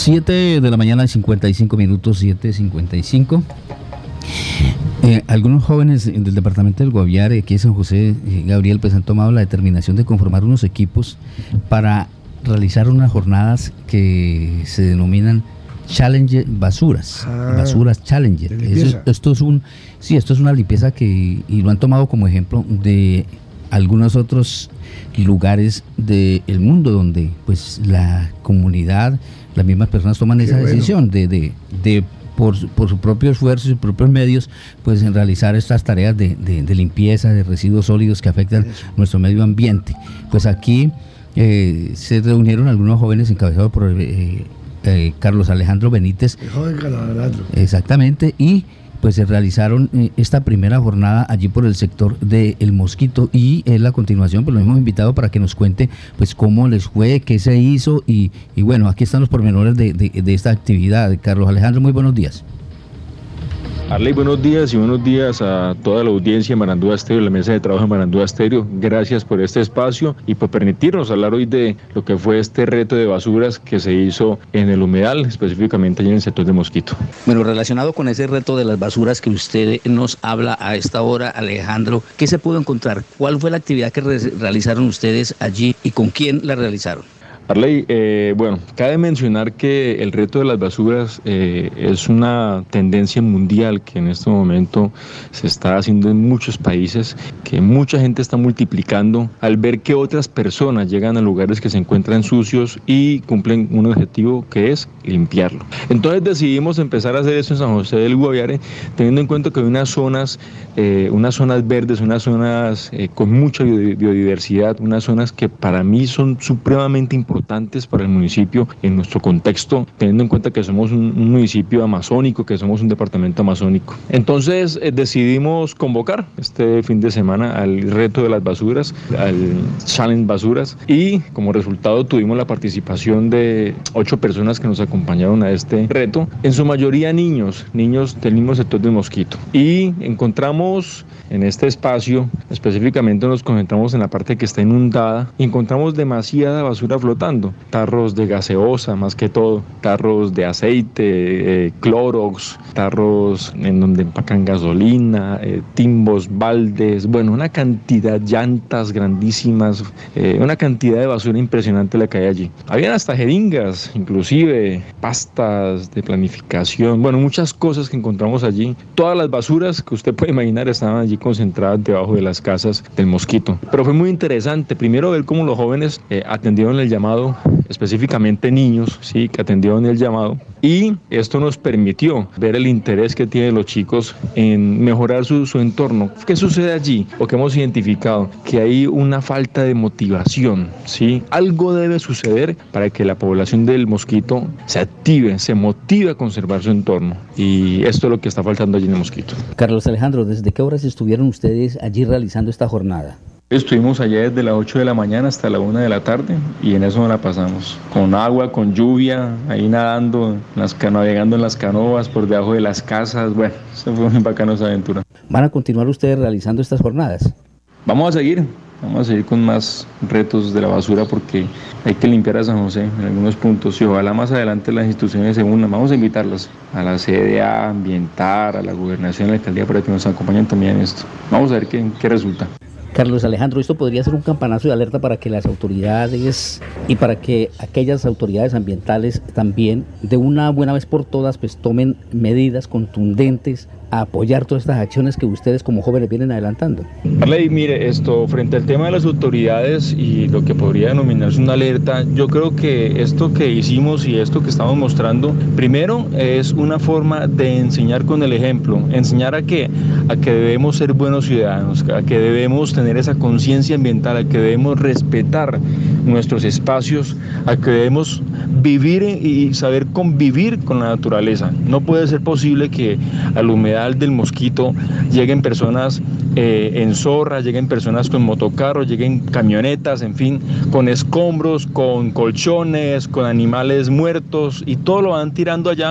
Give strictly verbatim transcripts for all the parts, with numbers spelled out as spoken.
siete de la mañana, cincuenta y cinco minutos, siete cincuenta y cinco. Eh, algunos jóvenes del departamento del Guaviare, aquí en San José, eh, Gabriel, pues han tomado la determinación de conformar unos equipos para realizar unas jornadas que se denominan Challenger Basuras, ah, Basuras Challenger. Eso, esto es un, sí, esto es una limpieza que, y lo han tomado como ejemplo de algunos otros lugares del mundo donde pues la comunidad, las mismas personas toman esa bueno. decisión de, de, de por, por su propio esfuerzo y sus propios medios, pues en realizar estas tareas de, de, de limpieza de residuos sólidos que afectan Eso. nuestro medio ambiente. Pues aquí eh, se reunieron algunos jóvenes encabezados por eh, eh, Carlos Alejandro Benítez. El joven Carlos Alejandro. Exactamente, y pues se realizaron eh, esta primera jornada allí por el sector de El Mosquito, y en la continuación pues lo hemos invitado para que nos cuente pues cómo les fue, qué se hizo, y, y bueno, aquí están los pormenores de, de, de esta actividad. Carlos Alejandro, muy buenos días. Arley, buenos días y buenos días a toda la audiencia de Marandúa Estéreo, la mesa de trabajo de Marandúa Estéreo. Gracias por este espacio y por permitirnos hablar hoy de lo que fue este reto de basuras que se hizo en el humedal, específicamente allí en el sector de Mosquito. Bueno, relacionado con ese reto de las basuras que usted nos habla a esta hora, Alejandro, ¿qué se pudo encontrar? ¿Cuál fue la actividad que re- realizaron ustedes allí y con quién la realizaron? Arley, eh, bueno, cabe mencionar que el reto de las basuras eh, es una tendencia mundial que en este momento se está haciendo en muchos países, que mucha gente está multiplicando al ver que otras personas llegan a lugares que se encuentran sucios y cumplen un objetivo que es limpiarlo. Entonces decidimos empezar a hacer eso en San José del Guaviare, teniendo en cuenta que hay unas zonas, eh, unas zonas verdes, unas zonas eh, con mucha biodiversidad, unas zonas que para mí son supremamente importantes importantes para el municipio en nuestro contexto, teniendo en cuenta que somos un, un municipio amazónico, que somos un departamento amazónico. Entonces eh, decidimos convocar este fin de semana al reto de las basuras, al Challenge Basuras, y como resultado tuvimos la participación de ocho personas que nos acompañaron a este reto, en su mayoría niños, niños del mismo sector del Mosquito. Y encontramos en este espacio, específicamente nos concentramos en la parte que está inundada, y encontramos demasiada basura flotando. Tarros de gaseosa, más que todo, tarros de aceite, eh, clorox, tarros en donde empacan gasolina, eh, timbos, baldes, bueno, una cantidad, llantas grandísimas, eh, una cantidad de basura impresionante la que hay allí. Habían hasta jeringas, inclusive pastas de planificación, bueno, muchas cosas que encontramos allí. Todas las basuras que usted puede imaginar estaban allí concentradas debajo de las casas del Mosquito. Pero fue muy interesante, primero ver cómo los jóvenes eh, atendieron el llamado, específicamente niños, sí, que atendieron el llamado, y esto nos permitió ver el interés que tienen los chicos en mejorar su, su entorno. ¿Qué sucede allí? O que hemos identificado que hay una falta de motivación, sí, algo debe suceder para que la población del Mosquito se active, se motive a conservar su entorno, y esto es lo que está faltando allí en el Mosquito. Carlos Alejandro, ¿desde qué horas estuvieron ustedes allí realizando esta jornada? Estuvimos allá desde las ocho de la mañana hasta la una de la tarde, y en eso nos la pasamos, con agua, con lluvia, ahí nadando, las, navegando en las canoas, por debajo de las casas. Bueno, eso fue muy bacano esa aventura. ¿Van a continuar ustedes realizando estas jornadas? Vamos a seguir, vamos a seguir con más retos de la basura, porque hay que limpiar a San José en algunos puntos, y ojalá más adelante las instituciones se unan. Vamos a invitarlas a la C D A, Ambiental, a la Gobernación, a la Alcaldía, para que nos acompañen también en esto. Vamos a ver qué, qué resulta. Carlos Alejandro, esto podría ser un campanazo de alerta para que las autoridades y para que aquellas autoridades ambientales también, de una buena vez por todas, pues tomen medidas contundentes a apoyar todas estas acciones que ustedes como jóvenes vienen adelantando. Arley, mire, esto frente al tema de las autoridades y lo que podría denominarse una alerta, yo creo que esto que hicimos y esto que estamos mostrando, primero es una forma de enseñar con el ejemplo. ¿Enseñar a qué? A que debemos ser buenos ciudadanos, a que debemos tener esa conciencia ambiental, a que debemos respetar nuestros espacios, a que debemos vivir y saber convivir con la naturaleza. No puede ser posible que al humedal del Mosquito lleguen personas eh, en zorra, lleguen personas con motocarros, lleguen camionetas, en fin, con escombros, con colchones, con animales muertos, y todo lo van tirando allá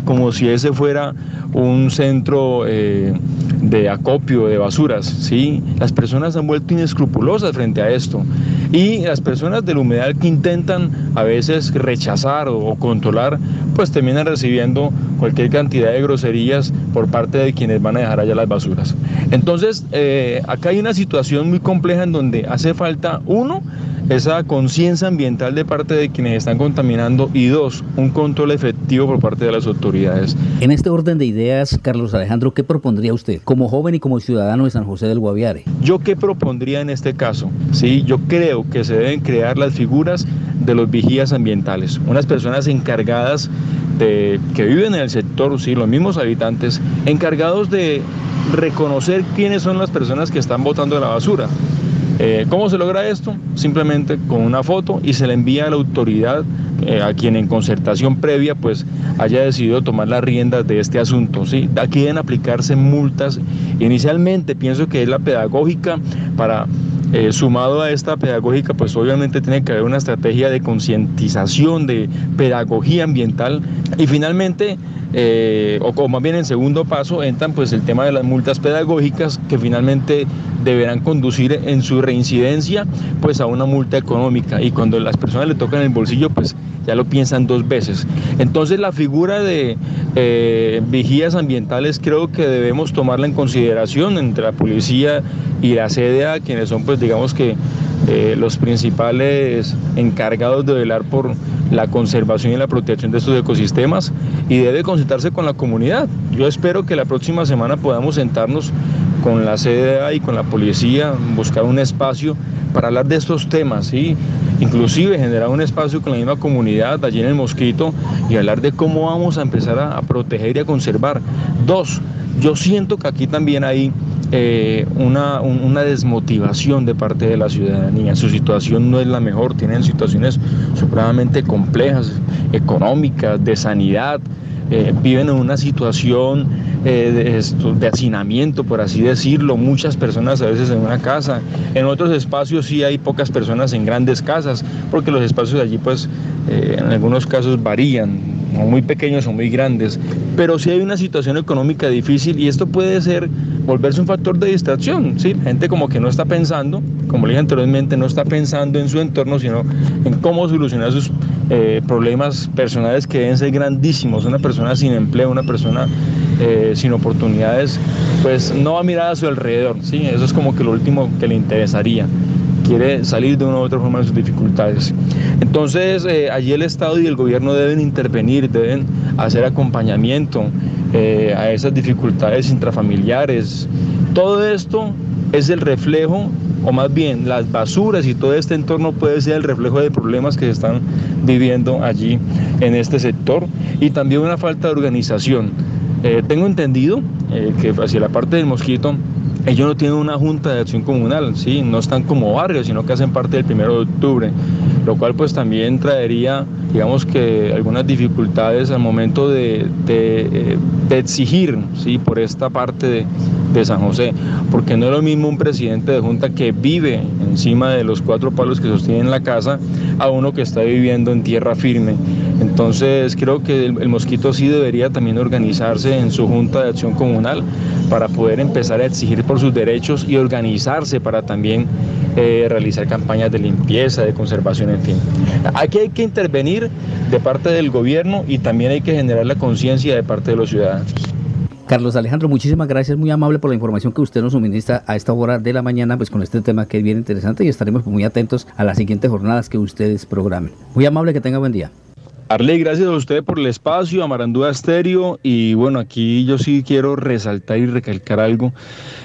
como si ese fuera un centro eh, de acopio de basuras, ¿sí? Las personas han vuelto inescrupulosas frente a esto, y las personas del humedal que intentan a veces rechazar o, o controlar, pues terminan recibiendo cualquier cantidad de groserías por parte de quienes van a dejar allá las basuras. Entonces, eh, acá hay una situación muy compleja en donde hace falta, uno, esa conciencia ambiental de parte de quienes están contaminando, y dos, un control efectivo por parte de las autoridades. En este orden de ideas, Carlos Alejandro, ¿qué propondría usted como joven y como ciudadano de San José del Guaviare? ¿Yo qué propondría en este caso? Sí, yo creo que se deben crear las figuras de los vigías ambientales, unas personas encargadas de, que viven en el sector, sí, los mismos habitantes, encargados de reconocer quiénes son las personas que están botando la basura. Eh, ¿Cómo se logra esto? Simplemente con una foto, y se le envía a la autoridad, eh, a quien en concertación previa pues haya decidido tomar las riendas de este asunto, ¿sí? Aquí deben aplicarse multas. Inicialmente pienso que es la pedagógica para... Eh, sumado a esta pedagógica, pues obviamente tiene que haber una estrategia de concientización, de pedagogía ambiental, y finalmente, eh, o, o más bien en segundo paso, entran pues el tema de las multas pedagógicas, que finalmente deberán conducir en su reincidencia pues a una multa económica, y cuando las personas le tocan el bolsillo pues ya lo piensan dos veces. Entonces la figura de eh, vigías ambientales creo que debemos tomarla en consideración entre la policía y la C D A, quienes son pues digamos que eh, los principales encargados de velar por la conservación y la protección de estos ecosistemas, y debe consultarse con la comunidad. Yo espero que la próxima semana podamos sentarnos con la C D A y con la policía, buscar un espacio para hablar de estos temas, ¿sí? Inclusive generar un espacio con la misma comunidad allí en el Mosquito, y hablar de cómo vamos a empezar a, a proteger y a conservar. Dos, yo siento que aquí también hay eh, una, un, una desmotivación de parte de la ciudadanía. Su situación no es la mejor, tienen situaciones supremamente complejas, económicas, de sanidad. Eh, viven en una situación eh, de, esto, de hacinamiento, por así decirlo, muchas personas a veces en una casa. En otros espacios sí hay pocas personas en grandes casas, porque los espacios allí pues eh, en algunos casos varían, o muy pequeños o muy grandes, pero sí hay una situación económica difícil, y esto puede ser, volverse un factor de distracción, ¿sí? La gente como que no está pensando, como le dije anteriormente, no está pensando en su entorno, sino en cómo solucionar sus eh, problemas personales, que deben ser grandísimos. Una persona sin empleo, una persona eh, sin oportunidades, pues no va a mirar a su alrededor, ¿sí? Eso es como que lo último que le interesaría. Quiere salir de una u otra forma de sus dificultades. Entonces, eh, allí el Estado y el gobierno deben intervenir, deben hacer acompañamiento eh, a esas dificultades intrafamiliares. Todo esto es el reflejo, o más bien las basuras y todo este entorno puede ser el reflejo de problemas que se están viviendo allí en este sector, y también una falta de organización. Eh, tengo entendido eh, que hacia la parte del Mosquito, ellos no tienen una junta de acción comunal, ¿sí? No están como barrios, sino que hacen parte del primero de octubre, lo cual pues también traería, digamos que algunas dificultades al momento de, de, de exigir, ¿sí? Por esta parte de, de San José, porque no es lo mismo un presidente de junta que vive encima de los cuatro palos que sostienen la casa, a uno que está viviendo en tierra firme. Entonces creo que el, el Mosquito sí debería también organizarse en su junta de acción comunal para poder empezar a exigir por sus derechos, y organizarse para también eh, realizar campañas de limpieza, de conservación, en fin. Aquí hay que intervenir de parte del gobierno, y también hay que generar la conciencia de parte de los ciudadanos. Carlos Alejandro, muchísimas gracias, muy amable por la información que usted nos suministra a esta hora de la mañana, pues con este tema que es bien interesante, y estaremos muy atentos a las siguientes jornadas que ustedes programen. Muy amable, que tenga buen día. Arley, gracias a usted por el espacio, a Marandúa Estéreo, y bueno, aquí yo sí quiero resaltar y recalcar algo,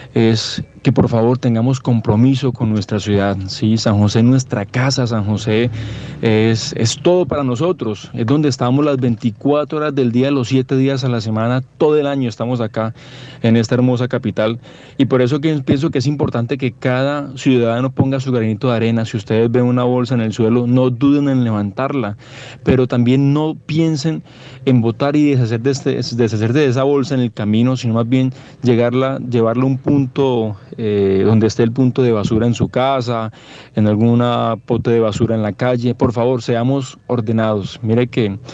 es que por favor tengamos compromiso con nuestra ciudad, ¿sí? San José es nuestra casa, San José es, es todo para nosotros, es donde estamos las veinticuatro horas del día, los siete días a la semana, todo el año estamos acá en esta hermosa capital, y por eso que pienso que es importante que cada ciudadano ponga su granito de arena. Si ustedes ven una bolsa en el suelo, no duden en levantarla, pero también no piensen en botar y deshacer de, este, deshacer de esa bolsa en el camino, sino más bien llegarla, llevarla a un punto eh, donde esté el punto de basura en su casa, en alguna pote de basura en la calle. Por favor, seamos ordenados. Mire que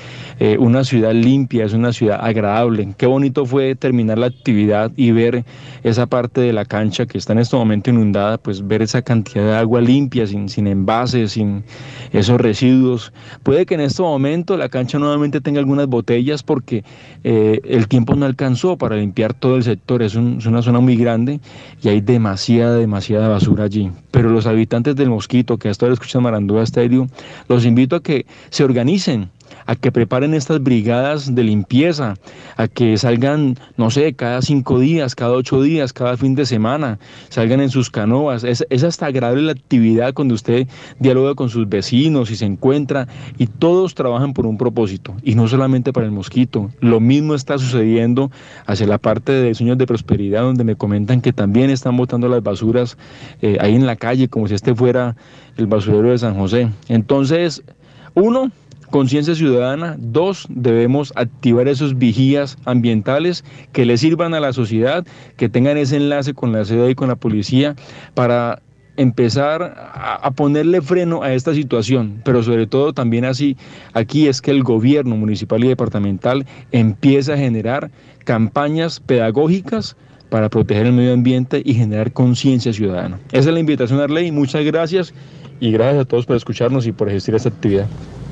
eh, una ciudad limpia, es una ciudad agradable. Qué bonito fue terminar la actividad y ver esa parte de la cancha que está en este momento inundada, pues ver esa cantidad de agua limpia, sin, sin envases, sin esos residuos. Puede que en este momento la cancha nuevamente tenga algunas botellas porque eh, el tiempo no alcanzó para limpiar todo el sector, es, un, es una zona muy grande y hay demasiada, demasiada basura allí. Pero los habitantes del Mosquito, que hasta ahora escuchan Marandúa Estéreo, los invito a que se organicen, a que preparen estas brigadas de limpieza, a que salgan, no sé, cada cinco días, cada ocho días, cada fin de semana, salgan en sus canoas. Es, es hasta agradable la actividad cuando usted dialoga con sus vecinos y se encuentra y todos trabajan por un propósito y no solamente para el Mosquito. Lo mismo está sucediendo hacia la parte de Sueños de Prosperidad, donde me comentan que también están botando las basuras eh, ahí en la calle como si este fuera el basurero de San José. Entonces, uno, conciencia ciudadana. Dos, debemos activar esos vigías ambientales que le sirvan a la sociedad, que tengan ese enlace con la C D A y con la policía para empezar a, a ponerle freno a esta situación, pero sobre todo también así, aquí es que el gobierno municipal y departamental empieza a generar campañas pedagógicas para proteger el medio ambiente y generar conciencia ciudadana. Esa es la invitación, Arley. Muchas gracias y gracias a todos por escucharnos y por asistir a esta actividad.